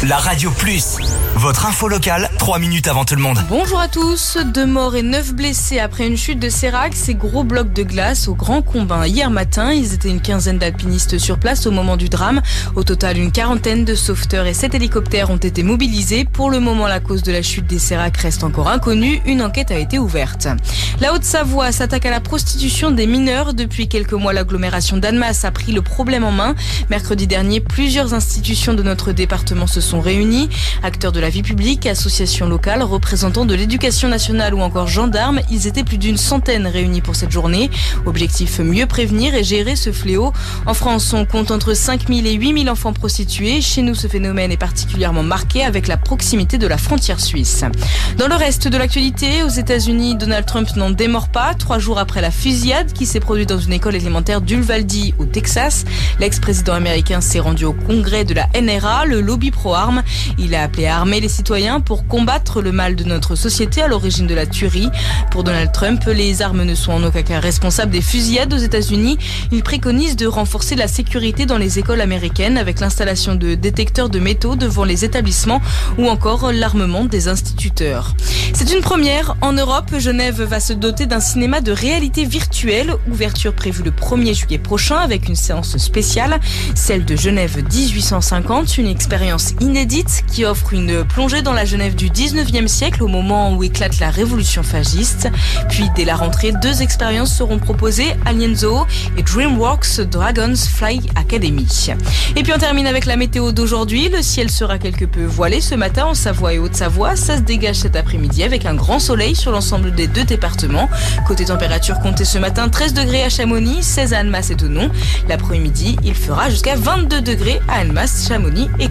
La Radio Plus, votre info locale, 3 minutes avant tout le monde. Bonjour à tous, 2 morts et 9 blessés après une chute de sérac. Ces gros blocs de glace au Grand Combin. Hier matin, ils étaient une quinzaine d'alpinistes sur place au moment du drame. Au total, une quarantaine de sauveteurs et 7 hélicoptères ont été mobilisés. Pour le moment, la cause de la chute des séracs reste encore inconnue. Une enquête a été ouverte. La Haute-Savoie s'attaque à la prostitution des mineurs. Depuis quelques mois, l'agglomération d'Annemasse a pris le problème en main. Mercredi dernier, plusieurs institutions de notre département se sont réunies. Acteurs de la vie publique, associations locales, représentants de l'éducation nationale ou encore gendarmes, ils étaient plus d'une centaine réunis pour cette journée. Objectif, mieux prévenir et gérer ce fléau. En France, on compte entre 5 000 et 8 000 enfants prostitués. Chez nous, ce phénomène est particulièrement marqué avec la proximité de la frontière suisse. Dans le reste de l'actualité, aux États-Unis, Donald Trump n'en démord pas. 3 jours après la fusillade qui s'est produite dans une école élémentaire d'Uvalde au Texas, l'ex-président américain s'est rendu au congrès de la NRA, le lobby pro-armes. Il a appelé à armer les citoyens pour combattre le mal de notre société à l'origine de la tuerie. Pour Donald Trump, les armes ne sont en aucun cas responsables des fusillades aux États-Unis. Il préconise de renforcer la sécurité dans les écoles américaines avec l'installation de détecteurs de métaux devant les établissements ou encore l'armement des instituteurs. C'est une première en Europe. Genève va se doter d'un cinéma de réalité virtuelle. Ouverture prévue le 1er juillet prochain avec une séance spéciale, celle de Genève 1850, une expérience inédite qui offre une plongée dans la Genève du 19e siècle au moment où éclate la révolution fasciste. Puis dès la rentrée, 2 expériences seront proposées, Alien Zoo et DreamWorks Dragonfly Academy. Et puis on termine avec la météo d'aujourd'hui. Le ciel sera quelque peu voilé ce matin en Savoie et Haute-Savoie. Ça se dégage cet après-midi avec un grand soleil sur l'ensemble des 2 départements. Côté température, comptez ce matin 13 degrés à Chamonix, 16 à Annemasse et Thonon. L'après-midi, il fera jusqu'à 22 degrés à Annemasse, Chamonix et